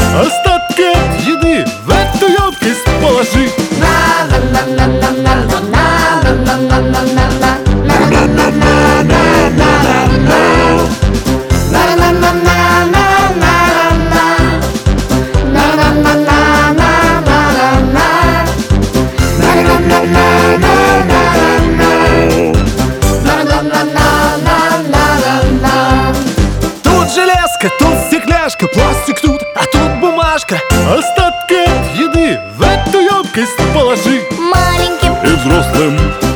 Остатки от еды в эту емкость положи. Тут железка, тут стекляшка, пластик тут, а тут бумажка. Остатки от еды в эту емкость положи. Маленьким И взрослым